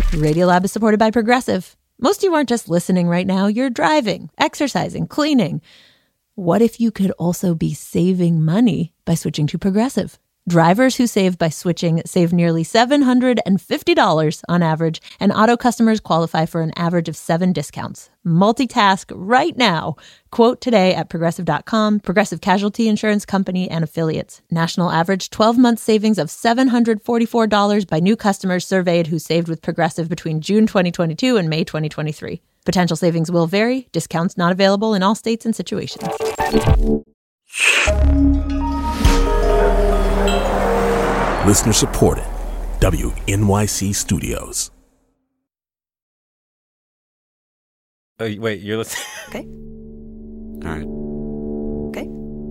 Radiolab is supported by Progressive. Most of you aren't just listening right now. You're driving, exercising, cleaning. What if you could also be saving money by switching to Progressive? Drivers who save by switching save nearly $750 on average, and auto customers qualify for an average of 7 discounts. Multitask right now. Quote today at Progressive.com. Progressive Casualty Insurance Company and Affiliates. National average 12-month savings of $744 by new customers surveyed who saved with Progressive between June 2022 and May 2023. Potential savings will vary. Discounts not available in all states and situations. Listener supported. WNYC Studios. Oh, wait, you're listening? Okay. All right. Okay.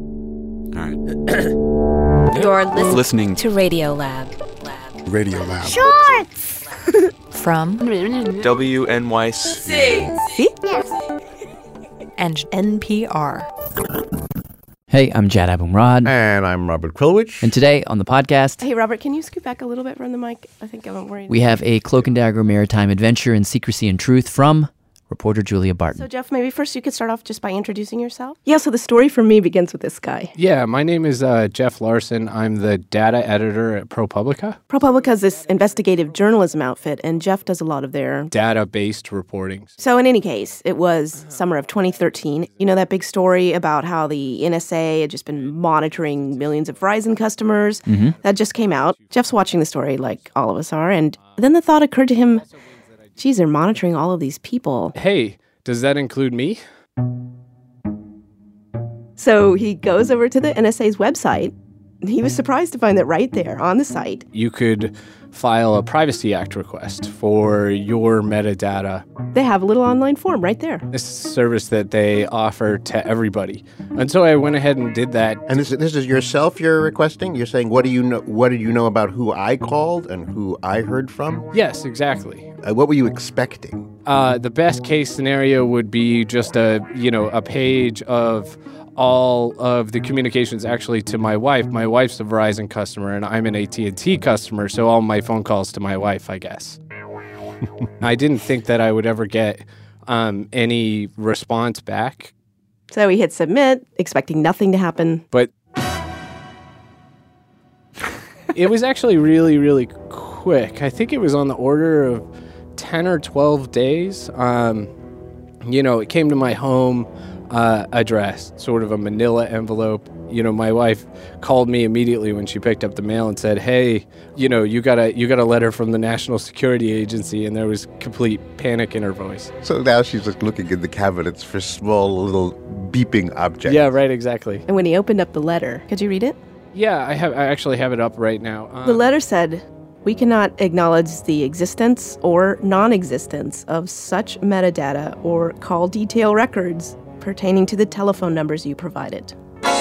All right. You're listening to Radiolab. Radiolab. Shorts! From WNYC. See? Yes. And NPR. Hey, I'm Jad Abumrad. And I'm Robert Krulwich. And today on the podcast, Hey, Robert, can you scoot back a little bit from the mic? I think I'm worried. we have a Cloak and Dagger maritime adventure in secrecy and truth from reporter Julia Barton. So, Jeff, maybe first you could start off just by introducing yourself. Yeah, so the story for me begins with this guy. Yeah, my name is Jeff Larson. I'm the data editor at ProPublica. ProPublica is this investigative journalism outfit, and Jeff does a lot of their Data-based reporting. So in any case, it was summer of 2013. You know that big story about how the NSA had just been monitoring millions of Verizon customers? Mm-hmm. That just came out. Jeff's watching the story like all of us are, and then the thought occurred to him, geez, they're monitoring all of these people. Hey, does that include me? So he goes over to the NSA's website. He was surprised to find that right there on the site. You could file a Privacy Act request for your metadata. They have a little online form right there. This is a service that they offer to everybody. And so I went ahead and did that. And this is yourself you're requesting? You're saying, what did you know about who I called and who I heard from? Yes, exactly. What were you expecting? The best case scenario would be just a page of all of the communications actually to my wife. My wife's a Verizon customer and I'm an AT&T customer, so all my phone calls to my wife, I guess. I didn't think that I would ever get any response back. So he hit submit, expecting nothing to happen. But it was actually really, really quick. I think it was on the order of 10 or 12 days. It came to my home address, sort of a manila envelope. My wife called me immediately when she picked up the mail and said, hey, you got a letter from the National Security Agency, and there was complete panic in her voice. So now she's just looking in the cabinets for small little beeping objects. Yeah, right, exactly. And when he opened up the letter, could you read it? Yeah, I actually have it up right now. The letter said, we cannot acknowledge the existence or non-existence of such metadata or call detail records pertaining to the telephone numbers you provided.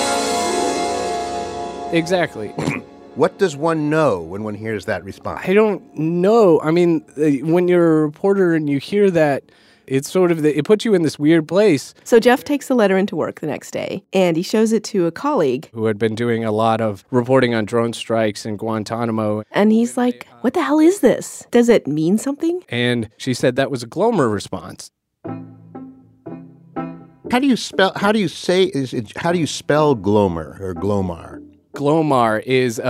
Exactly. What does one know when one hears that response? I don't know. I mean, when you're a reporter and you hear that, it's sort of it puts you in this weird place. So Jeff takes the letter into work the next day, and he shows it to a colleague who had been doing a lot of reporting on drone strikes in Guantanamo. And he's like, what the hell is this? Does it mean something? And she said that was a Glomar response. How do you spell Glomar or Glomar? Glomar is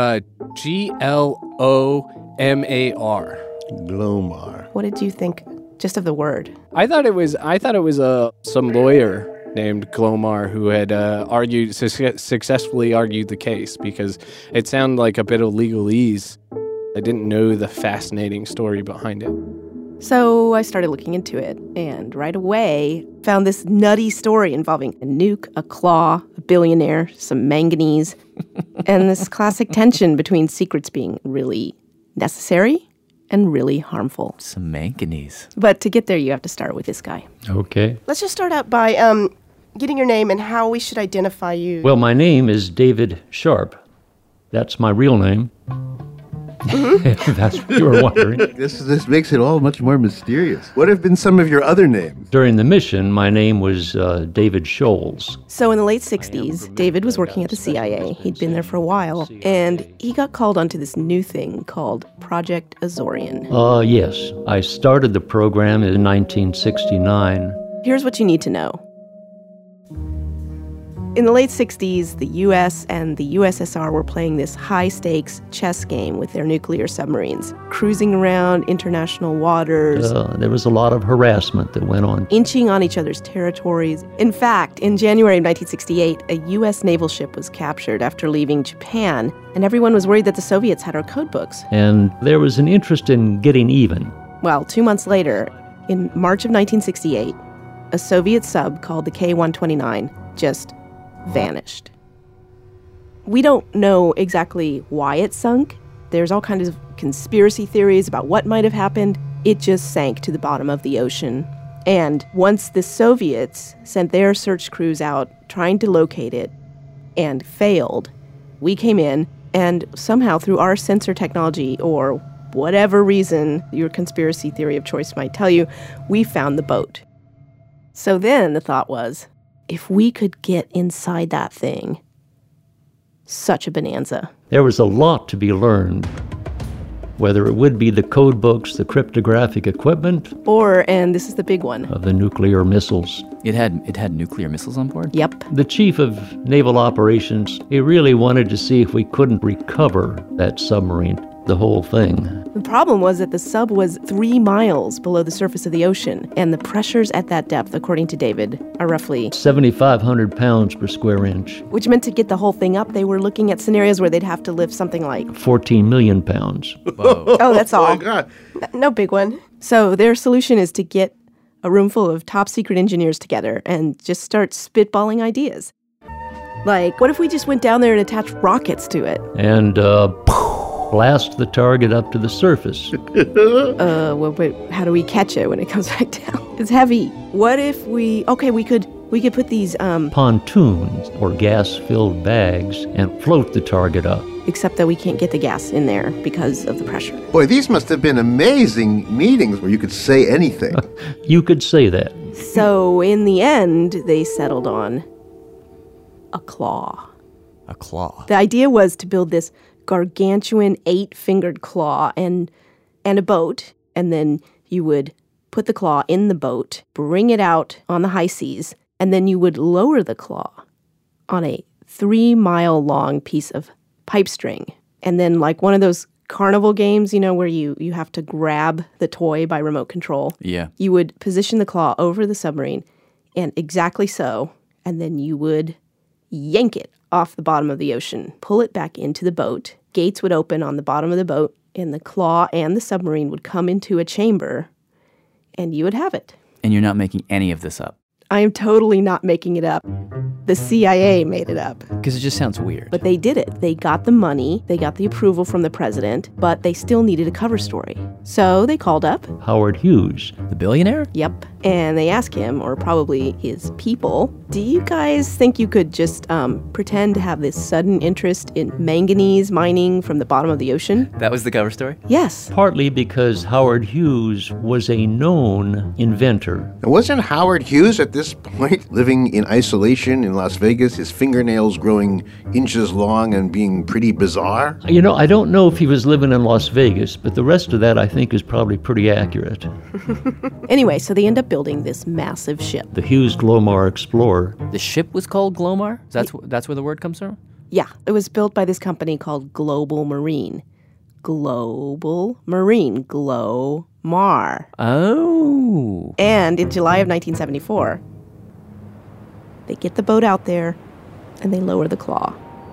Glomar. Glomar. What did you think just of the word? I thought it was some lawyer named Glomar who had successfully argued the case, because it sounded like a bit of legalese. I didn't know the fascinating story behind it. So I started looking into it, and right away found this nutty story involving a nuke, a claw, a billionaire, some manganese, and this classic tension between secrets being really necessary and really harmful. Some manganese. But to get there, you have to start with this guy. Okay. Let's just start out by getting your name and how we should identify you. Well, my name is David Sharp. That's my real name. That's what you were wondering. This makes it all much more mysterious. What have been some of your other names? During the mission, my name was David Scholes. So in the late 60s, David was working at the CIA. He'd been there for a while, and he got called onto this new thing called Project Azorian. Yes. I started the program in 1969. Here's what you need to know. In the late 60s, the U.S. and the USSR were playing this high-stakes chess game with their nuclear submarines, cruising around international waters. There was a lot of harassment that went on. Inching on each other's territories. In fact, in January of 1968, a U.S. naval ship was captured after leaving Japan, and everyone was worried that the Soviets had our codebooks. And there was an interest in getting even. Well, 2 months later, in March of 1968, a Soviet sub called the K-129 just vanished. We don't know exactly why it sunk. There's all kinds of conspiracy theories about what might have happened. It just sank to the bottom of the ocean. And once the Soviets sent their search crews out trying to locate it and failed, we came in and somehow through our sensor technology or whatever reason your conspiracy theory of choice might tell you, we found the boat. So then the thought was, if we could get inside that thing, such a bonanza. There was a lot to be learned, whether it would be the code books, the cryptographic equipment, or, and this is the big one, of the nuclear missiles. It had nuclear missiles on board? Yep. The chief of naval operations, he really wanted to see if we couldn't recover that submarine, the whole thing. The problem was that the sub was 3 miles below the surface of the ocean, and the pressures at that depth, according to David, are roughly 7,500 pounds per square inch. Which meant to get the whole thing up, they were looking at scenarios where they'd have to lift something like 14 million pounds. Whoa. Oh, that's all. Oh, my God. No big one. So their solution is to get a room full of top secret engineers together and just start spitballing ideas. Like, what if we just went down there and attached rockets to it? And blast the target up to the surface. Well, but how do we catch it when it comes back down? It's heavy. What if we could put these, pontoons or gas-filled bags and float the target up. Except that we can't get the gas in there because of the pressure. Boy, these must have been amazing meetings where you could say anything. You could say that. So in the end, they settled on a claw. A claw. The idea was to build this gargantuan 8-fingered claw and a boat, and then you would put the claw in the boat, bring it out on the high seas, and then you would lower the claw on a 3-mile-long piece of pipe string. And then like one of those carnival games, you know, where you have to grab the toy by remote control. Yeah. You would position the claw over the submarine, and exactly so, and then you would yank it off the bottom of the ocean, pull it back into the boat. Gates would open on the bottom of the boat, and the claw and the submarine would come into a chamber, and you would have it. And you're not making any of this up? I am totally not making it up. The CIA made it up. Because it just sounds weird. But they did it. They got the money, they got the approval from the president, but they still needed a cover story. So they called up Howard Hughes. The billionaire? Yep. And they asked him, or probably his people, do you guys think you could just pretend to have this sudden interest in manganese mining from the bottom of the ocean? That was the cover story? Yes. Partly because Howard Hughes was a known inventor. And wasn't Howard Hughes at this point living in isolation in Las Vegas, his fingernails growing inches long and being pretty bizarre? You know, I don't know if he was living in Las Vegas, but the rest of that I think is probably pretty accurate. Anyway, so they end up building this massive ship. The Hughes Glomar Explorer. The ship was called Glomar? That's where the word comes from? Yeah, it was built by this company called Global Marine. Global Marine. Glomar. Oh. And in July of 1974, they get the boat out there and they lower the claw.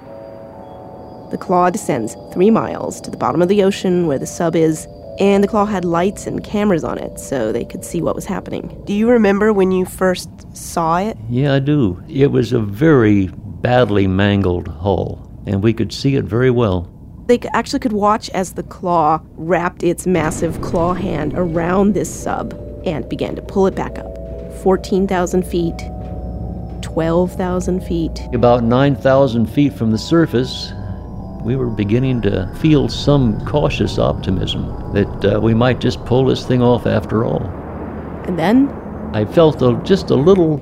The claw descends 3 miles to the bottom of the ocean where the sub is, and the claw had lights and cameras on it so they could see what was happening. Do you remember when you first saw it? Yeah, I do. It was a very badly mangled hull, and we could see it very well. They actually could watch as the claw wrapped its massive claw hand around this sub and began to pull it back up. 14,000 feet, 12,000 feet. About 9,000 feet from the surface, we were beginning to feel some cautious optimism that we might just pull this thing off after all. And then I felt just a little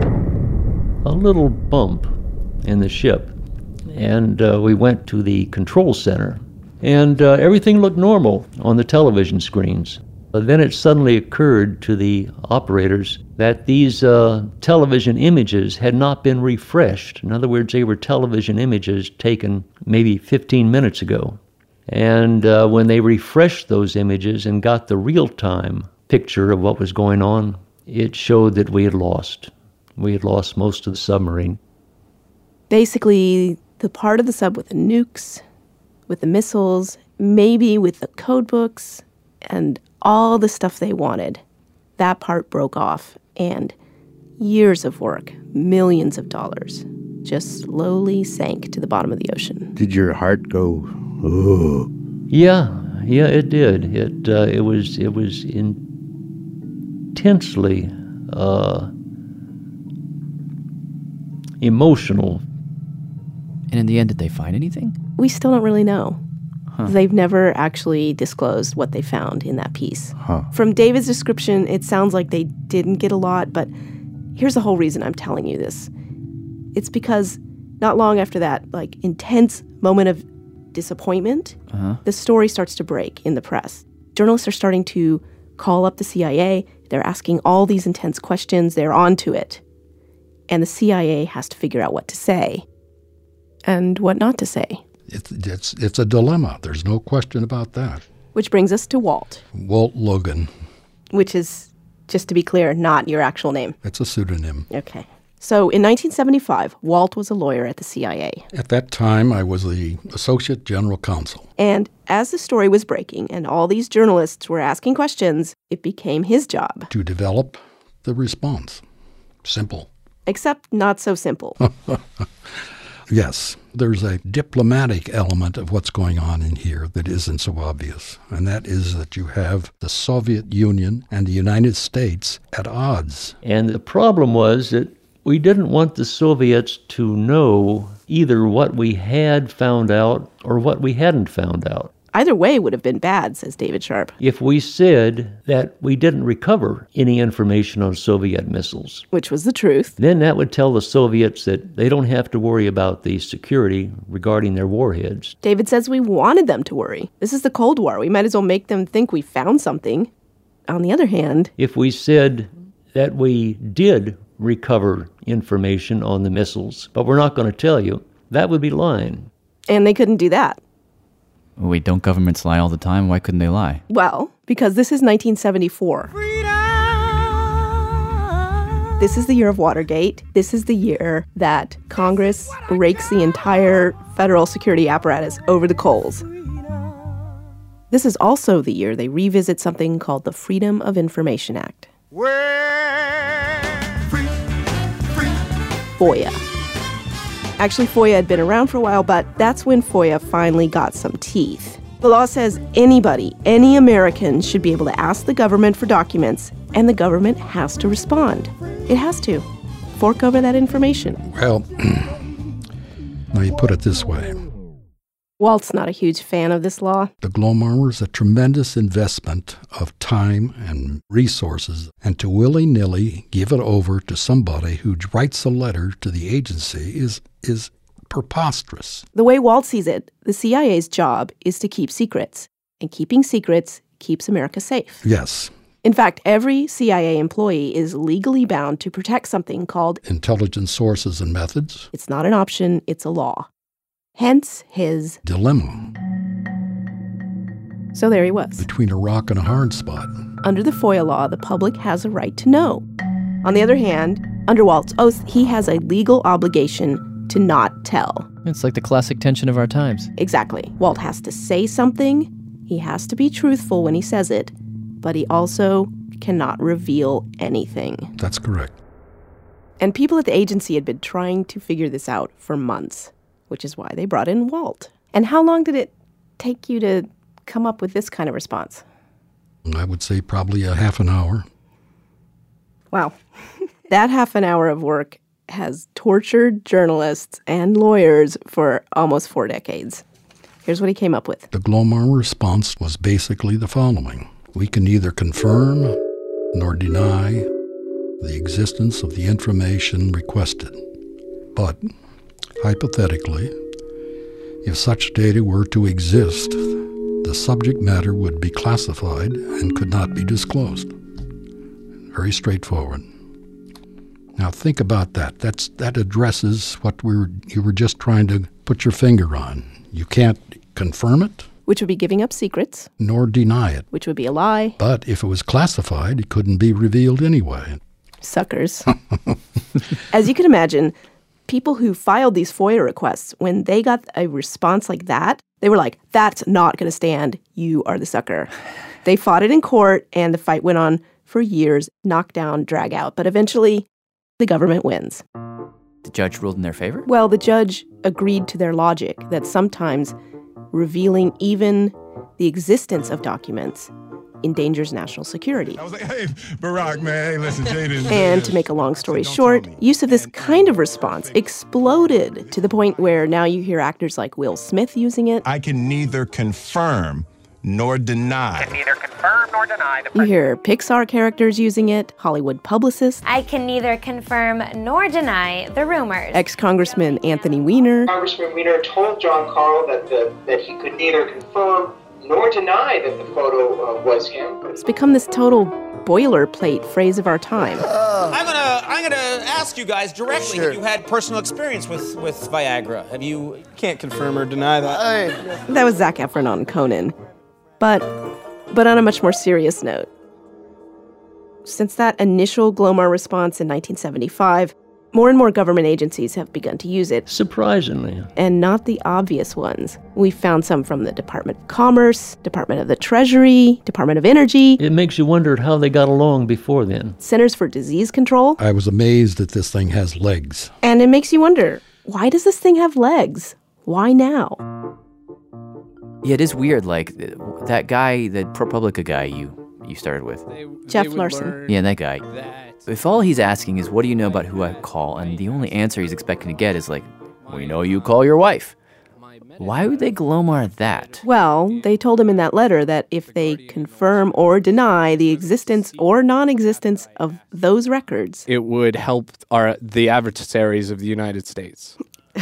bump in the ship, and we went to the control center, and everything looked normal on the television screens. But then it suddenly occurred to the operators that these television images had not been refreshed. In other words, they were television images taken maybe 15 minutes ago. And when they refreshed those images and got the real-time picture of what was going on, it showed that we had lost. We had lost most of the submarine. basically the part of the sub with the nukes, with the missiles, maybe with the code books, and all the stuff they wanted. That part broke off, and years of work, millions of dollars, just slowly sank to the bottom of the ocean. Did your heart go, oh? Yeah, it did. It was intensely emotional. And in the end, did they find anything? We still don't really know. They've never actually disclosed what they found in that piece. From David's description, it sounds like they didn't get a lot, but here's the whole reason I'm telling you this. It's because not long after that, intense moment of disappointment, the story starts to break in the press. Journalists are starting to call up the CIA. They're asking all these intense questions. They're onto it. And the CIA has to figure out what to say and what not to say. It's a dilemma. There's no question about that. Which brings us to Walt. Walt Logan. Which is, just to be clear, not your actual name. It's a pseudonym. Okay. So in 1975, Walt was a lawyer at the CIA. At that time, I was the Associate General Counsel. And as the story was breaking and all these journalists were asking questions, it became his job to develop the response. Simple. Except not so simple. Yes, there's a diplomatic element of what's going on in here that isn't so obvious, and that is that you have the Soviet Union and the United States at odds. And the problem was that we didn't want the Soviets to know either what we had found out or what we hadn't found out. Either way would have been bad, says David Sharp. If we said that we didn't recover any information on Soviet missiles, which was the truth, then that would tell the Soviets that they don't have to worry about the security regarding their warheads. David says we wanted them to worry. This is the Cold War. We might as well make them think we found something. On the other hand, if we said that we did recover information on the missiles, but we're not going to tell you, that would be lying. And they couldn't do that. Wait, don't governments lie all the time? Why couldn't they lie? Well, because this is 1974. This is the year of Watergate. This is the year that Congress rakes the entire federal security apparatus over the coals. This is also the year they revisit something called the Freedom of Information Act. FOIA. Actually, FOIA had been around for a while, but that's when FOIA finally got some teeth. The law says anybody, any American, should be able to ask the government for documents, and the government has to respond. It has to. Fork over that information. Well, now you put it this way. Walt's not a huge fan of this law. The Glomar is a tremendous investment of time and resources, and to willy-nilly give it over to somebody who writes a letter to the agency is preposterous. The way Walt sees it, the CIA's job is to keep secrets, and keeping secrets keeps America safe. Yes. In fact, every CIA employee is legally bound to protect something called intelligence sources and methods. It's not an option, it's a law. Hence his dilemma. So there he was. Between a rock and a hard spot. Under the FOIA law, the public has a right to know. On the other hand, under Walt's oath, he has a legal obligation to not tell. It's like the classic tension of our times. Exactly. Walt has to say something. He has to be truthful when he says it, but he also cannot reveal anything. That's correct. And people at the agency had been trying to figure this out for months, which is why they brought in Walt. And how long did it take you to come up with this kind of response? I would say probably a half an hour. Wow. That half an hour of work has tortured journalists and lawyers for almost 4 decades. Here's what he came up with. The Glomar response was basically the following. We can neither confirm nor deny the existence of the information requested. But, hypothetically, if such data were to exist, the subject matter would be classified and could not be disclosed. Very straightforward. Now think about that. That addresses what you were just trying to put your finger on. You can't confirm it. Which would be giving up secrets. Nor deny it. Which would be a lie. But if it was classified, it couldn't be revealed anyway. Suckers. As you can imagine, people who filed these FOIA requests, when they got a response like that, they were like, that's not going to stand. You are the sucker. They fought it in court, and the fight went on for years, knock down, drag out. But eventually, the government wins. The judge ruled in their favor? Well, the judge agreed to their logic that sometimes revealing even the existence of documents endangers national security. I was like, hey, Barack, man, hey, listen, Jaden. And to make a long story short, use of this kind of response exploded to the point where now you hear actors like Will Smith using it. I can neither confirm nor deny. Can neither confirm nor deny the You hear Pixar characters using it, Hollywood publicists. I can neither confirm nor deny the rumors. Ex-Congressman Anthony Weiner. Congressman Weiner told John Carl that he could neither confirm nor deny that the photo was him. It's become this total boilerplate phrase of our time. I'm gonna ask you guys directly. Sure. Have you had personal experience with Viagra? Have you? Can't confirm or deny that. That was Zac Efron on Conan. But on a much more serious note, since that initial Glomar response in 1975, more and more government agencies have begun to use it. Surprisingly. And not the obvious ones. We found some from the Department of Commerce, Department of the Treasury, Department of Energy. It makes you wonder how they got along before then. Centers for Disease Control. I was amazed that this thing has legs. And it makes you wonder, why does this thing have legs? Why now? Yeah, it is weird. Like, that guy, the ProPublica guy you started with. Jeff Larson. Yeah, that guy. If all he's asking is, what do you know about who I call? And the only answer he's expecting to get is like, we know you call your wife. Why would they Glomar that? Well, they told him in that letter that if they confirm or deny the existence or non-existence of those records, it would help the adversaries of the United States.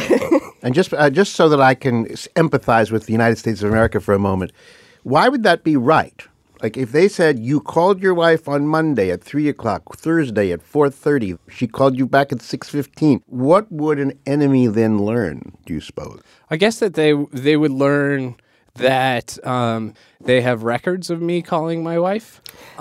And just so that I can empathize with the United States of America for a moment, why would that be right? Like if they said you called your wife on Monday at 3 o'clock, Thursday at 4:30, she called you back at 6:15, what would an enemy then learn, do you suppose? I guess that they would learn that they have records of me calling my wife.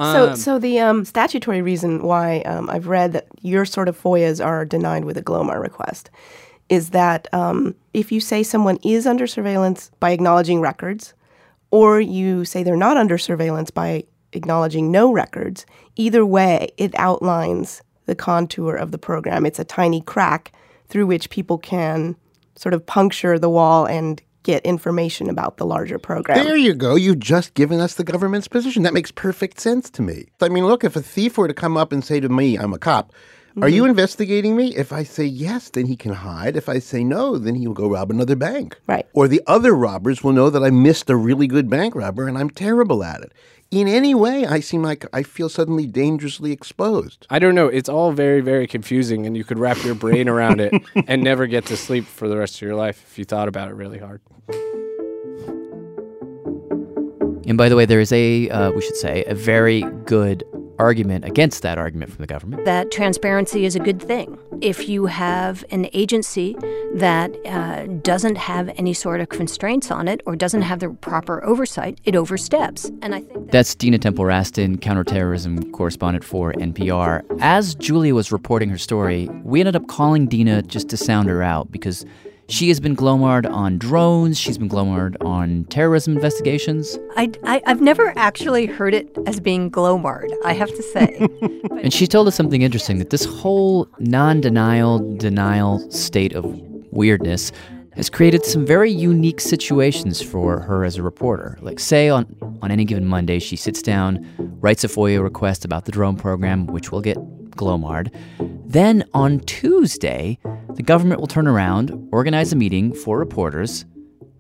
So the statutory reason why I've read that your sort of FOIAs are denied with a Glomar request is that if you say someone is under surveillance by acknowledging records, or you say they're not under surveillance by acknowledging no records, either way, it outlines the contour of the program. It's a tiny crack through which people can sort of puncture the wall and get information about the larger program. There you go. You've just given us the government's position. That makes perfect sense to me. I mean, look, if a thief were to come up and say to me, I'm a cop, are you investigating me? If I say yes, then he can hide. If I say no, then he will go rob another bank. Right. Or the other robbers will know that I missed a really good bank robber and I'm terrible at it. In any way, I seem like I feel suddenly dangerously exposed. I don't know. It's all very, very confusing, and you could wrap your brain around it and never get to sleep for the rest of your life if you thought about it really hard. And by the way, there is we should say, a very good argument against that argument from the government. That transparency is a good thing. If you have an agency that doesn't have any sort of constraints on it or doesn't have the proper oversight, it oversteps. And I think that's Dina Temple-Raston, counterterrorism correspondent for NPR. As Julia was reporting her story, we ended up calling Dina just to sound her out because she has been Glomar'd on drones. She's been Glomar'd on terrorism investigations. I've never actually heard it as being Glomar'd, I have to say. And she told us something interesting, that this whole denial state of weirdness has created some very unique situations for her as a reporter. Like, say, on any given Monday, she sits down, writes a FOIA request about the drone program, which will get Glomar'd. Then on Tuesday, the government will turn around, organize a meeting for reporters,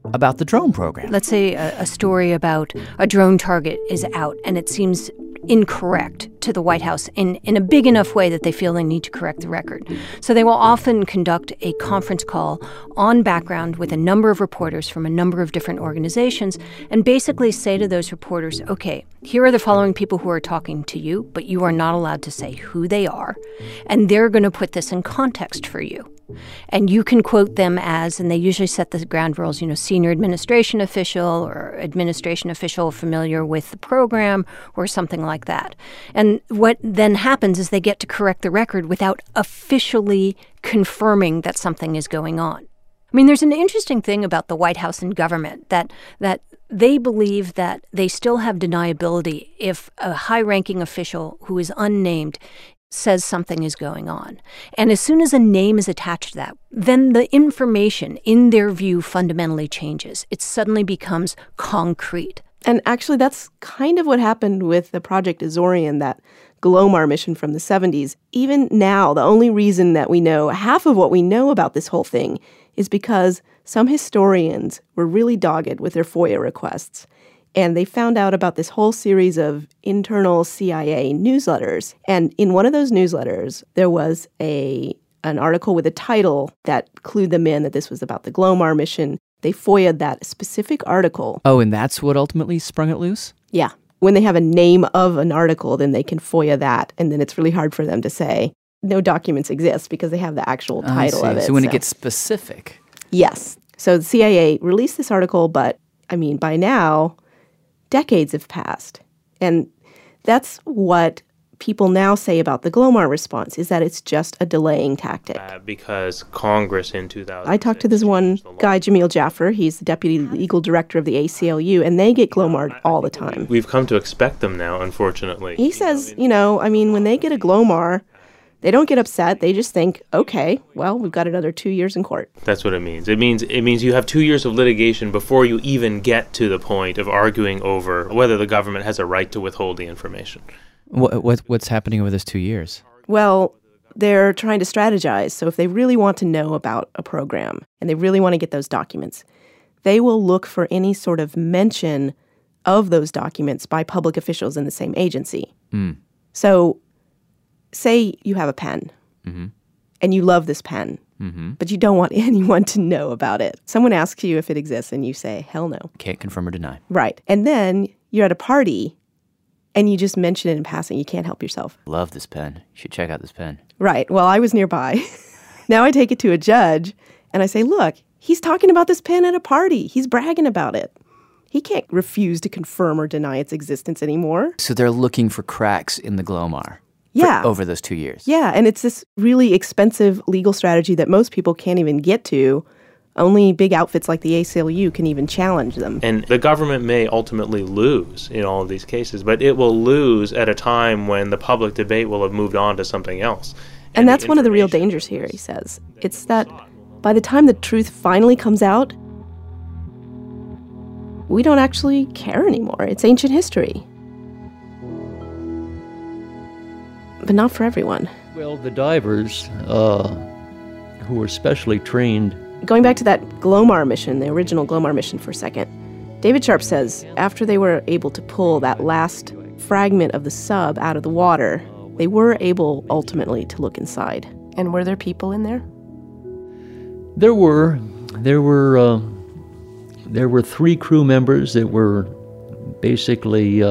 about the drone program. Let's say a story about a drone target is out and it seems incorrect to the White House in a big enough way that they feel they need to correct the record. So they will often conduct a conference call on background with a number of reporters from a number of different organizations and basically say to those reporters, okay, here are the following people who are talking to you, but you are not allowed to say who they are, and they're going to put this in context for you. And you can quote them as, and they usually set the ground rules, senior administration official or administration official familiar with the program or something like that. And what then happens is they get to correct the record without officially confirming that something is going on. I mean, there's an interesting thing about the White House and government that they believe that they still have deniability if a high-ranking official who is unnamed says something is going on. And as soon as a name is attached to that, then the information, in their view, fundamentally changes. It suddenly becomes concrete. And actually, that's kind of what happened with the Project Azorian, that Glomar mission from the 70s. Even now, the only reason that we know half of what we know about this whole thing is because some historians were really dogged with their FOIA requests. And they found out about this whole series of internal CIA newsletters. And in one of those newsletters, there was an article with a title that clued them in that this was about the Glomar mission. They FOIA'd that specific article. Oh, and that's what ultimately sprung it loose? Yeah. When they have a name of an article, then they can FOIA that. And then it's really hard for them to say no documents exist because they have the actual title of it. So when it gets specific. Yes. So the CIA released this article, but, by now, decades have passed. And that's what people now say about the Glomar response, is that it's just a delaying tactic. Because Congress in 2000. I talked to this one guy, Jamil Jaffer. He's the deputy legal director of the ACLU, and they get Glomar'd all the time. We've come to expect them now, unfortunately. He says, when they get a Glomar, they don't get upset. They just think, okay, well, we've got another 2 years in court. That's what it means. It means you have 2 years of litigation before you even get to the point of arguing over whether the government has a right to withhold the information. What's happening over those 2 years? Well, they're trying to strategize. So if they really want to know about a program and they really want to get those documents, they will look for any sort of mention of those documents by public officials in the same agency. So say you have a pen, and you love this pen, but you don't want anyone to know about it. Someone asks you if it exists, and you say, hell no. Can't confirm or deny. Right. And then you're at a party, and you just mention it in passing. You can't help yourself. Love this pen. You should check out this pen. Right. Well, I was nearby. Now I take it to a judge, and I say, look, he's talking about this pen at a party. He's bragging about it. He can't refuse to confirm or deny its existence anymore. So they're looking for cracks in the Glomar. Yeah. Over those 2 years. Yeah, and it's this really expensive legal strategy that most people can't even get to. Only big outfits like the ACLU can even challenge them. And the government may ultimately lose in all of these cases, but it will lose at a time when the public debate will have moved on to something else. And that's one of the real dangers here, he says. It's that by the time the truth finally comes out, we don't actually care anymore. It's ancient history. But not for everyone. Well, the divers who were specially trained. Going back to that Glomar mission, the original Glomar mission for a second, David Sharp says after they were able to pull that last fragment of the sub out of the water, they were able ultimately to look inside. And were there people in there? There were 3 crew members that were basically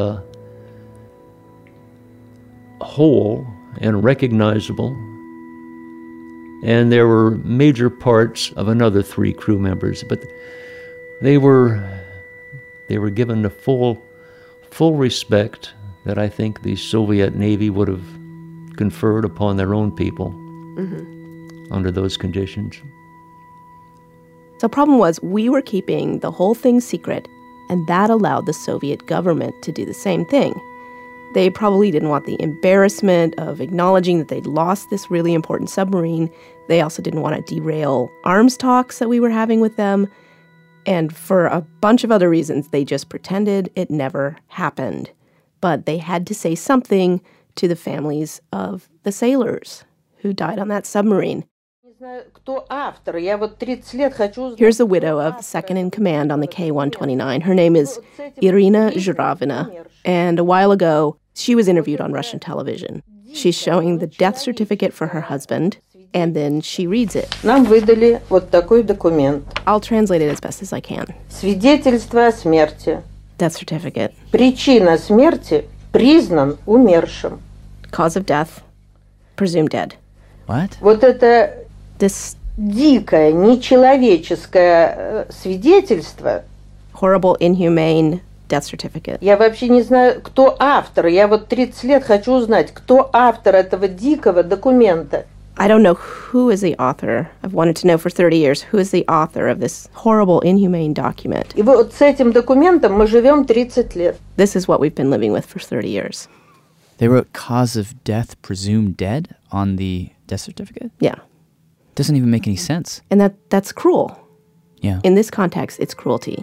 whole and recognizable, and there were major parts of another 3 crew members, but they were given the full respect that I think the Soviet Navy would have conferred upon their own people under those conditions. The problem was we were keeping the whole thing secret, and that allowed the Soviet government to do the same thing. They probably didn't want the embarrassment of acknowledging that they'd lost this really important submarine. They also didn't want to derail arms talks that we were having with them. And for a bunch of other reasons, they just pretended it never happened. But they had to say something to the families of the sailors who died on that submarine. Here's the widow of second in command on the K-129. Her name is Irina Zhuravina. And a while ago, she was interviewed on Russian television. She's showing the death certificate for her husband, and then she reads it. Нам выдали вот такой документ. I'll translate it as best as I can. Свидетельство о смерти. Death certificate. Причина смерти признан умершим. Cause of death, presumed dead. What? Вот это This дикое, нечеловеческое свидетельство. Horrible, inhumane death certificate. Я вообще не знаю, кто автор. Я вот 30 лет хочу узнать, кто автор этого дикого документа. I don't know who is the author. I've wanted to know for 30 years who is the author of this horrible, inhumane document. И вот с этим документом мы живем 30 лет. This is what we've been living with for 30 years. They wrote cause of death presumed dead on the death certificate? Yeah. Doesn't even make any sense. And that's cruel. Yeah. In this context, it's cruelty.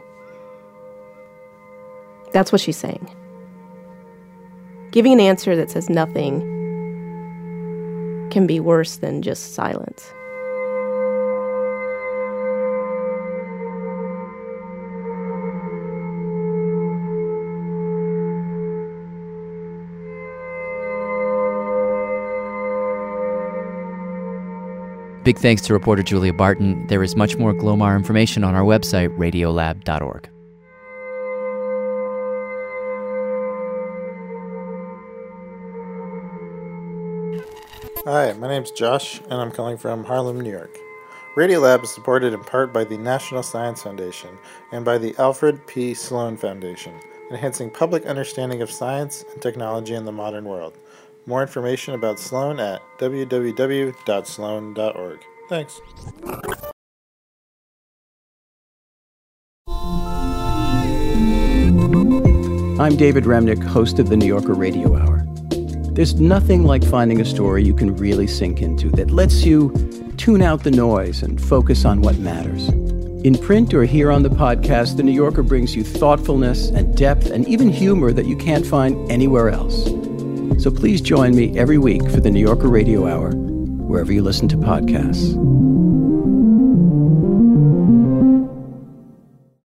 That's what she's saying. Giving an answer that says nothing can be worse than just silence. Big thanks to reporter Julia Barton. There is much more Glomar information on our website, radiolab.org. Hi, my name's Josh, and I'm calling from Harlem, New York. Radiolab is supported in part by the National Science Foundation and by the Alfred P. Sloan Foundation, enhancing public understanding of science and technology in the modern world. More information about Sloan at www.sloan.org. Thanks. I'm David Remnick, host of the New Yorker Radio Hour. There's nothing like finding a story you can really sink into that lets you tune out the noise and focus on what matters. In print or here on the podcast, The New Yorker brings you thoughtfulness and depth and even humor that you can't find anywhere else. So please join me every week for the New Yorker Radio Hour, wherever you listen to podcasts.